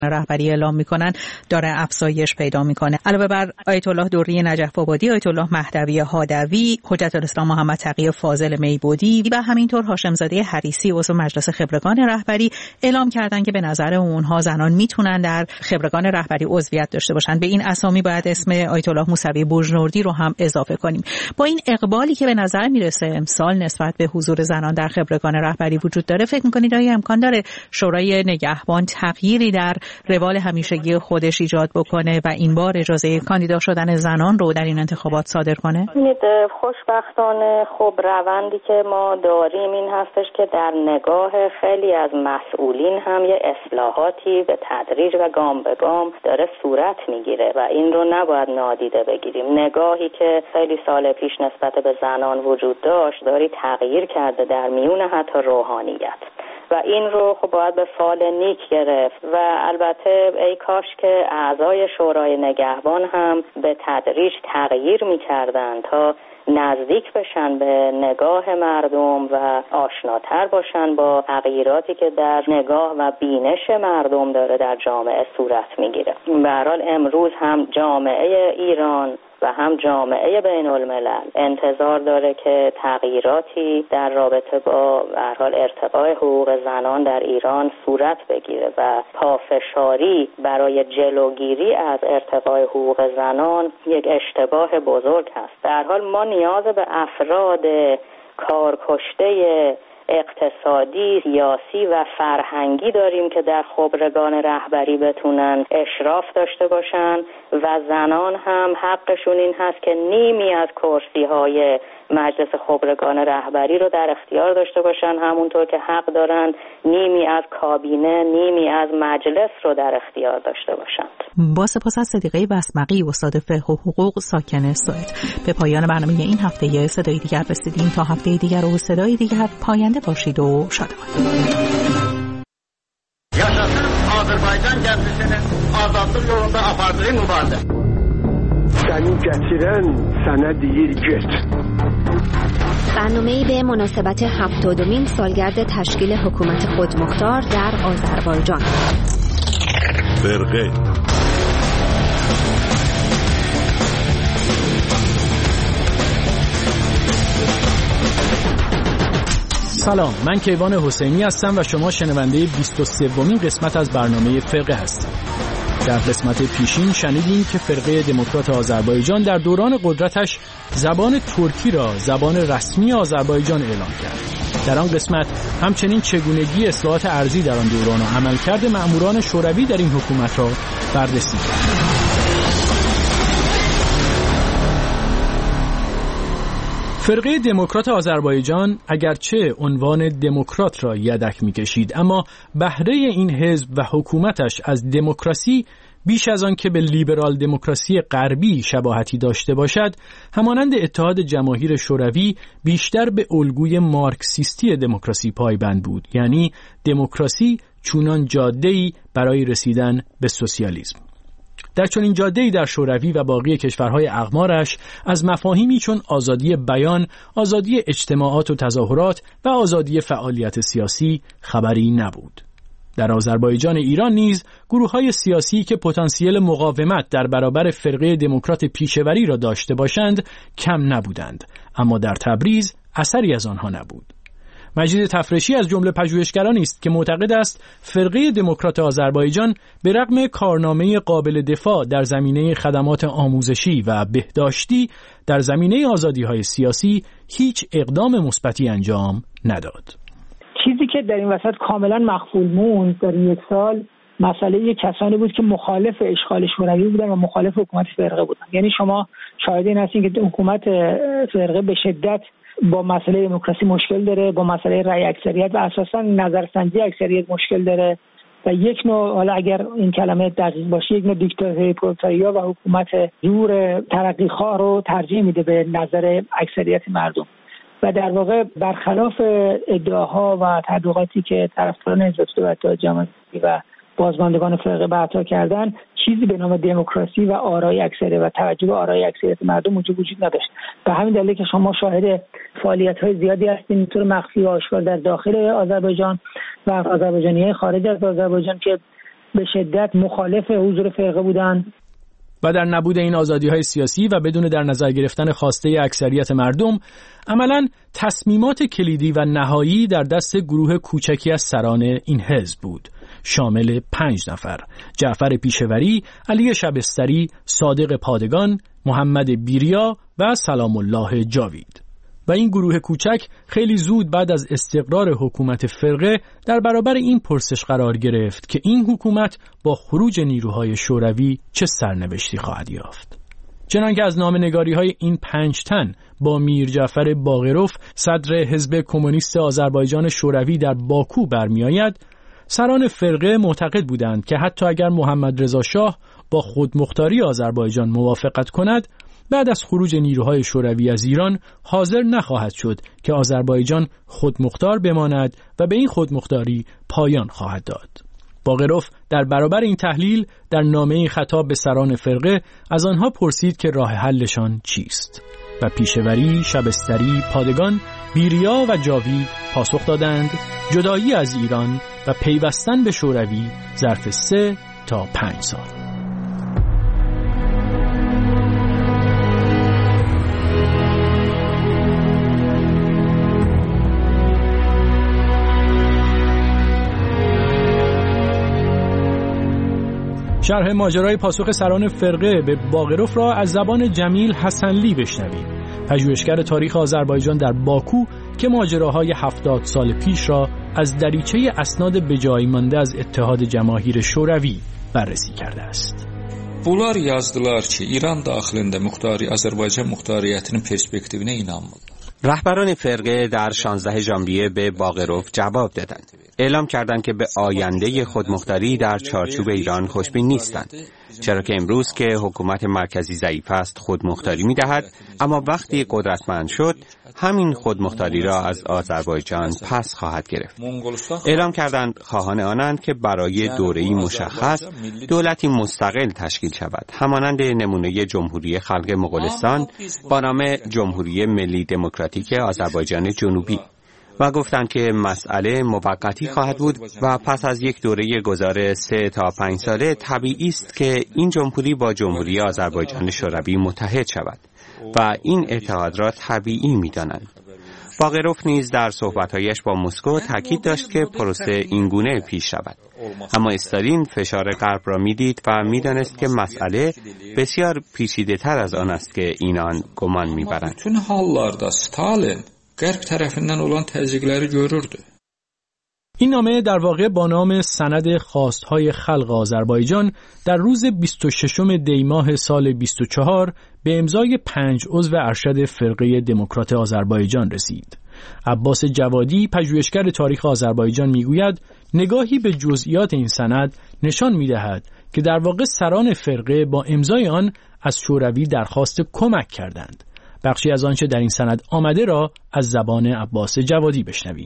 رهبری اعلام میکنن داره افزایش پیدا میکنه. علاوه بر آیت الله دوری نجف آبادی، آیت الله مهدوی هادوی، حجت الاسلام محمد تقی فاضل میبودی و همینطور هاشمزاده حریسی عضو مجلس خبرگان رهبری اعلام کردن که به نظر اونها زنان میتونن در خبرگان رهبری عضویت داشته باشن. به این اسامی باید اسم آیت الله موسوی بوجنوردی رو هم اضافه کنیم. با این اقبالی که به نظر میرسه امسال نسبت به حضور زنان در خبرگان رهبری وجود داره، فکر میکنید آیا امکان داره شورای نگهبان تغییری در روال همیشگی خودش ایجاد بکنه و این بار اجازه کاندیدا شدن زنان رو در این انتخابات صادر کنه؟ خوشبختانه خب روندی که ما داریم این هستش که در نگاه خیلی از مسئولین هم یه اصلاحاتی به تدریج و گام به گام داره صورت میگیره و این رو نباید نادیده بگیریم. نگاهی که خیلی سال پیش نسبت به زنان وجود داشت داری تغییر کرده در میون حتی روحانیت و این رو خب باید به فال نیک گرفت و البته ای کاش که اعضای شورای نگهبان هم به تدریج تغییر می‌کردن تا نزدیک بشن به نگاه مردم و آشناتر باشن با تغییراتی که در نگاه و بینش مردم داره در جامعه صورت میگیره. به هر حال امروز هم جامعه ایران و هم جامعه بین الملل انتظار داره که تغییراتی در رابطه با به هر حال ارتقای حقوق زنان در ایران صورت بگیره و پافشاری برای جلوگیری از ارتقای حقوق زنان یک اشتباه بزرگ هست. در حال ما نیاز به افراد کارکشته اقتصادی، سیاسی و فرهنگی داریم که در خبرگان رهبری بتونن اشراف داشته باشن و زنان هم حقشون این هست که نیمی از کرسی‌های مجلس خبرگان رهبری رو در اختیار داشته باشن، همونطور که حق دارن نیمی از کابینه، نیمی از مجلس رو در اختیار داشته باشند. با سپاس از صدیقه بسمقی، استاد فقه و حقوق ساکن سوئد. به پایان برنامه این هفته صدای دیگر رسیدیم. تا هفته دیگر و صدای دیگر پاینده باشید و شادمان. Yaşasın Azərbaycan gənclərinin azadlıq yolunda apardığı mübarizə. Səni gətirən sənə deyir get. برنامه‌ای به مناسبت 70مین سالگرد تشکیل حکومت خودمختار در آذربایجان. فرقه سلام، من کیوان حسینی هستم و شما شنونده 23مین قسمت از برنامه فرقه هستید. در قسمت پیشین شنیدیم که فرقه دموکرات آذربایجان در دوران قدرتش زبان ترکی را زبان رسمی آذربایجان اعلام کرد. در آن قسمت همچنین چگونگی اصلاحات ارضی در آن دوران و عملکرد مأموران شوروی در این حکومت را بررسی کردیم. فرقه دموکرات آذربایجان اگرچه عنوان دموکرات را یدک می‌کشید، اما بهره این حزب و حکومتش از دموکراسی بیش از آن که به لیبرال دموکراسی غربی شباهتی داشته باشد، همانند اتحاد جماهیر شوروی بیشتر به الگوی مارکسیستی دموکراسی پایبند بود، یعنی دموکراسی چونان جاده‌ای برای رسیدن به سوسیالیسم. در چنین جاده‌ای در شوروی و باقی کشورهای اقمارش از مفاهیمی چون آزادی بیان، آزادی اجتماعات و تظاهرات و آزادی فعالیت سیاسی خبری نبود. در آذربایجان ایران نیز گروه‌های سیاسی که پتانسیل مقاومت در برابر فرقه دموکرات پیشوری را داشته باشند کم نبودند، اما در تبریز اثری از آنها نبود. مجید تفرشی از جمله پژوهشگرانی است که معتقد است فرقه دموکرات آذربایجان به رغم کارنامه قابل دفاع در زمینه خدمات آموزشی و بهداشتی در زمینه آزادی‌های سیاسی هیچ اقدام مثبتی انجام نداد. چیزی که در این وسط کاملا مخفول موند در یک سال مسئله کسانی بود که مخالف اشغال شوروی بودن و مخالف حکومت فرقه بودن. یعنی شما شاهد این هستین که حکومت فرقه به شدت با مسئله دموکراسی مشکل داره، با مسئله رأی اکثریت و اساساً نظرسنجی اکثریت مشکل داره و یک نوع، حالا اگر این کلمه دقیق باشه، یک نوع دیکتاتوری پرولتاریا و حکومت زور ترقیخواه رو ترجیح میده به نظر اکثریت مردم و در واقع برخلاف ادعاها و تبلیغاتی که طرفداران حزب توده و اتحاد جماهیر و بازماندگان فرقه برپا کردن، چیزی به نام دموکراسی و آرای اکثریت و توجه به آرای اکثریت مردم وجود نداشت. به همین دلیل که شما شاهد فعالیت‌های زیادی هستین طور مخفی و آشکار در داخل آذربایجان و آذربایجانی‌های خارج از آذربایجان که به شدت مخالف حضور فرقه بودن و در نبود این آزادی‌های سیاسی و بدون در نظر گرفتن خواسته اکثریت مردم، عملاً تصمیمات کلیدی و نهایی در دست گروه کوچکی از سران این حزب بود، شامل 5 نفر: جعفر پیشوری، علی شبستری، صادق پادگان، محمد بیریا و سلام الله جاوید. و این گروه کوچک خیلی زود بعد از استقرار حکومت فرقه در برابر این پرسش قرار گرفت که این حکومت با خروج نیروهای شوروی چه سرنوشتی خواهد یافت. چنانکه از نامه‌نگاری‌های این 5 تن با میر جعفر باقروف، صدر حزب کمونیست آذربایجان شوروی در باکو برمی‌آید، سران فرقه معتقد بودند که حتی اگر محمد رضا شاه با خودمختاری آذربایجان موافقت کند، بعد از خروج نیروهای شوروی از ایران حاضر نخواهد شد که آذربایجان خودمختار بماند و به این خودمختاری پایان خواهد داد. باقروف در برابر این تحلیل در نامه‌ای خطاب به سران فرقه از آنها پرسید که راه حلشان چیست و پیشوری، شبستری، پادگان، بیریا و جاوید پاسخ دادند جدایی از ایران و پیوستن به شوروی ظرف 3 تا 5 سال. شرح ماجرای پاسخ سران فرقه به باقروف را از زبان جمیل حسنلی بشنویم، پژوهشگر تاریخ آذربایجان در باکو که ماجراهای 70 سال پیش را از دریچه اسناد بجای مانده از اتحاد جماهیر شوروی بررسی کرده است. Bunlar yazdılar ki, İran daxilində muxtari Azərbaycan muxtariyyətinin perspektivinə inanmırlar. رهبران فرقه در 16 ژانویه به باقروف جواب دادند. اعلام کردند که به آینده خودمختاری در چارچوب ایران خوشبین نیستند، چرا که امروز که حکومت مرکزی ضعیف است خودمختاری می‌دهد، اما وقتی قدرتمند شد همین خودمختاری را از آذربایجان پس خواهد گرفت. اعلام کردند خواهان آنند که برای دوره‌ای مشخص دولتی مستقل تشکیل شود، همانند نمونه جمهوری خلق مغولستان با نام جمهوری ملی دموکراتیک آذربایجان جنوبی، و گفتند که مسئله موقتی خواهد بود و پس از یک دوره گذار 3 تا 5 ساله طبیعی است که این جمهوری با جمهوری آذربایجان شوروی متحد شود و این اتحاد را طبیعی می‌دانند. باقروف نیز در صحبت‌هایش با مسکو تاکید داشت که پروسه اینگونه پیش رود، اما استالین فشار غرب را می‌دید و می‌دانست که مسئله بسیار پیچیده‌تر از آن است که اینان گمان می‌برند. Bütün hallarda Stalin Qərb tərəfindən olan təzyiqləri görürdü. این نامه در واقع با نام سند خواستهای خلق آذربایجان در روز 26 دی ماه سال 24 به امضای 5 عضو ارشد فرقه دموکرات آذربایجان رسید. عباس جوادی، پژوهشگر تاریخ آذربایجان، میگوید نگاهی به جزئیات این سند نشان میدهد که در واقع سران فرقه با امضای آن از شوروی درخواست کمک کردند. بخشی از آنچه در این سند آمده را از زبان عباس جوادی بشنویم.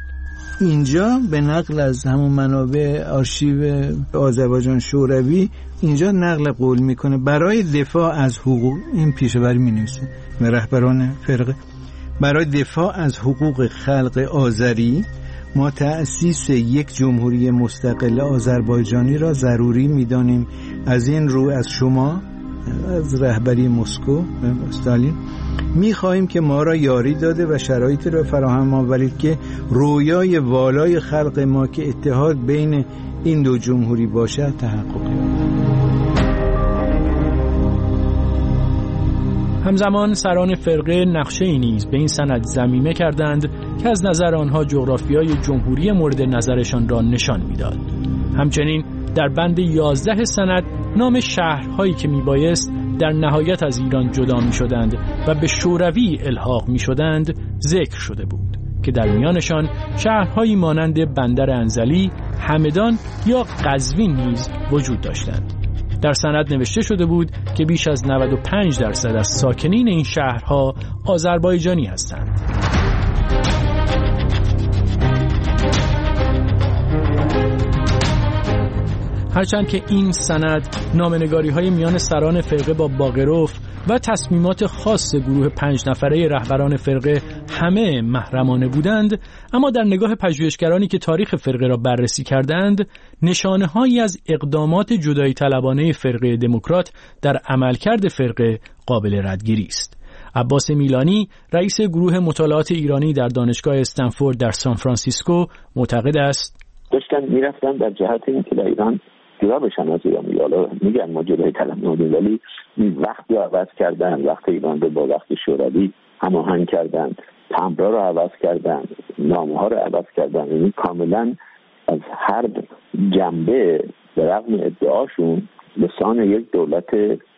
اینجا به نقل از همون منابع آرشیو آذربایجان شوروی اینجا نقل قول میکنه برای دفاع از حقوق، این پیشوری مینویسه و رهبران فرقه، برای دفاع از حقوق خلق آذری ما تأسیس یک جمهوری مستقل آذربایجانی را ضروری میدانیم. از این رو از شما، از رهبری مسکو استالین، می‌خواهیم که ما را یاری داده و شرایطی را فراهم آورید که رویای والای خلق ما که اتحاد بین این دو جمهوری باشد تحقق یابد. همزمان سران فرقه نقشه‌ای نیز به این سند ضمیمه کردند که از نظر آنها جغرافیای جمهوری مورد نظرشان را نشان می‌داد. همچنین در بند 11 سند نام شهرهایی که میبایست در نهایت از ایران جدا میشدند و به شوروی الحاق میشدند ذکر شده بود که در میانشان شهرهایی مانند بندر انزلی، همدان یا قزوین نیز وجود داشتند. در سند نوشته شده بود که بیش از 95% از ساکنین این شهرها آذربایجانی هستند. هرچند که این سند نامه‌نگاری‌های میان سران فرقه با باقروف و تصمیمات خاص گروه 5 نفره رهبران فرقه همه محرمانه بودند، اما در نگاه پژوهشگرانی که تاریخ فرقه را بررسی کردند، نشانه‌هایی از اقدامات جدایی طلبانه فرقه دموکرات در عملکرد فرقه قابل ردگیری است. عباس میلانی، رئیس گروه مطالعات ایرانی در دانشگاه استنفورد در سان فرانسیسکو، معتقد است داشتن میرفتن در جهت اینکه در ایران جدا بشن از ایران. حالا میگن ما جدایی طلب نبودیم، ولی وقت رو عوض کردن، وقت ایران رو با وقت شوروی هماهنگ کردن، تمبرا رو عوض کردن، نامه ها رو عوض کردن. یعنی کاملا از هر جنبه به رغم ادعاشون لسان یک دولت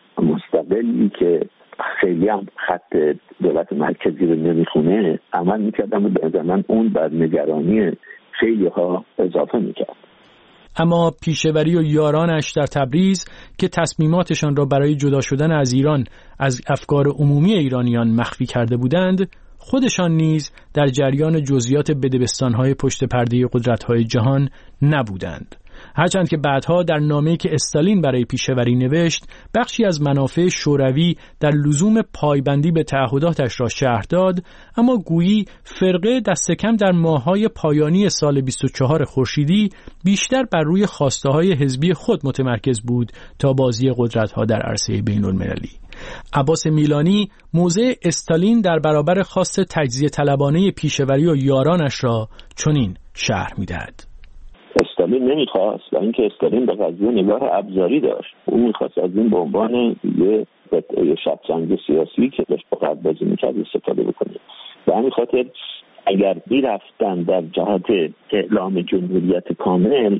مستقلی که خیلی هم خط دولت مرکزی رو نمیخونه عمل میکردن و به زمان اون بر نگرانی خیلی ها اضافه میکرد. اما پیشوری و یارانش در تبریز که تصمیماتشان را برای جدا شدن از ایران از افکار عمومی ایرانیان مخفی کرده بودند، خودشان نیز در جریان جزئیات بدبستان‌های پشت پرده قدرت‌های جهان نبودند. هرچند که بعدها در نامه‌ای که استالین برای پیشوری نوشت، بخشی از منافع شوروی در لزوم پایبندی به تعهداتش را شرح داد، اما گویی فرقه دست کم در ماه‌های پایانی سال 24 خورشیدی بیشتر بر روی خواسته‌های حزبی خود متمرکز بود تا بازی قدرت‌ها در عرصه بین‌المللی. عباس میلانی موضع استالین در برابر خواست تجزیه طلبانه پیشوری و یارانش را چنین شرح می‌دهد. استالین نمیخواست و اینکه استالین به قضیه نگاه ابزاری داشت. اون میخواست از این به عنوان یه شطرنج سیاسی که داشت با قدر بازی میکرد استفاده بکنه. به همین خاطر اگر میرفتن در جهت اعلام جمهوریت کامل،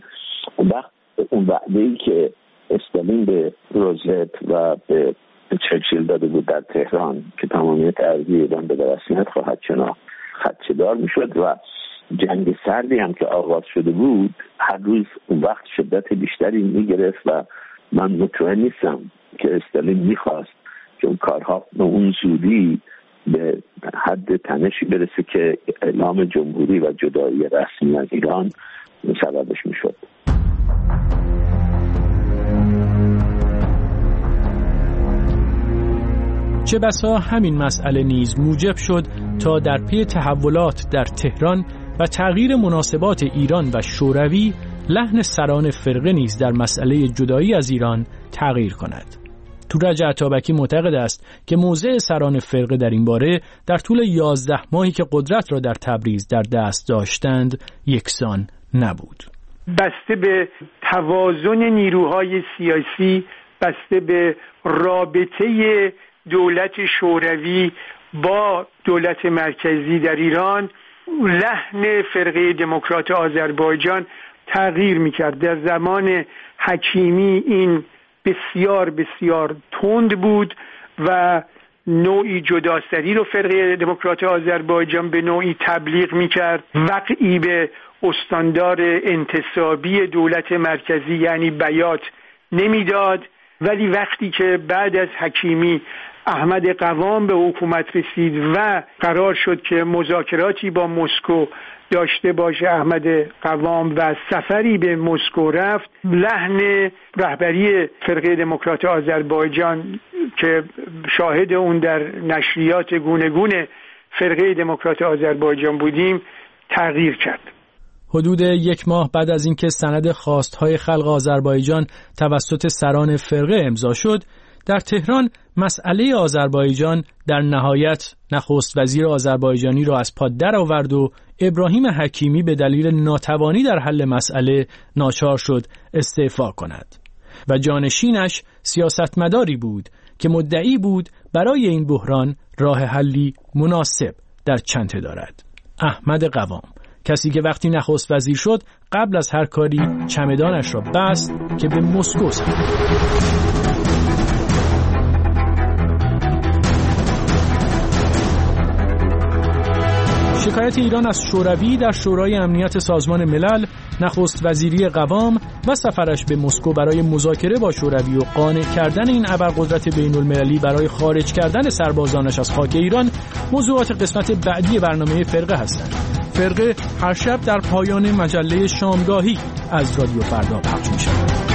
اون وعده‌ای که استالین به روزولت و به چرچیل داده بود در تهران که تمامیت ارضی ایران به رسمیت خواهد شناخت خدشه‌دار میشد و جنگ سردی هم که آغاز شده بود هر روز اون وقت شدت بیشتری میگرفت و من مطمئن نیستم که استالین میخواست که اون کارها به اون زودی به حد تنشی برسه که اعلام جمهوری و جدایی رسمی از ایران سببش میشد. چه بسا همین مسئله نیز موجب شد تا در پی تحولات در تهران و تغییر مناسبات ایران و شوروی لحن سران فرقه نیز در مسئله جدایی از ایران تغییر کند. تورج عطابکی معتقد است که موضع سران فرقه در این باره در طول 11 ماهی که قدرت را در تبریز در دست داشتند یکسان نبود. بسته به توازن نیروهای سیاسی، بسته به رابطه دولت شوروی با دولت مرکزی در ایران، لحن فرقه دموکرات آذربایجان تغییر میکرد. در زمان حکیمی این بسیار بسیار تند بود و نوعی جداسری رو فرقه دموکرات آذربایجان به نوعی تبلیغ میکرد، وقعی به استاندار انتصابی دولت مرکزی یعنی بیات نمیداد. ولی وقتی که بعد از حکیمی احمد قوام به حکومت رسید و قرار شد که مذاکراتی با مسکو داشته باشه احمد قوام و سفری به مسکو رفت، لحن رهبری فرقه دموکرات آذربایجان که شاهد اون در نشریات گونگون فرقه دموکرات آذربایجان بودیم تغییر کرد. حدود 1 ماه بعد از اینکه سند خواستهای خلق آذربایجان توسط سران فرقه امضا شد، در تهران مسئله آذربایجان در نهایت نخست وزیر آذربایجانی را از پا درآورد و ابراهیم حکیمی به دلیل ناتوانی در حل مسئله ناچار شد استعفا کند و جانشینش سیاستمداری بود که مدعی بود برای این بحران راه حلی مناسب در چنته دارد. احمد قوام، کسی که وقتی نخست وزیر شد قبل از هر کاری چمدانش را بست که به مسکو سفر. شکایت ایران از شوروی در شورای امنیت سازمان ملل، نخست وزیری قوام و سفرش به مسکو برای مذاکره با شوروی و قانع کردن این ابرقدرت بین‌المللی برای خارج کردن سربازانش از خاک ایران موضوعات قسمت بعدی برنامه فرقه هستند. فرقه هر شب در پایان مجله شامگاهی از رادیو فردا پخش می‌شود.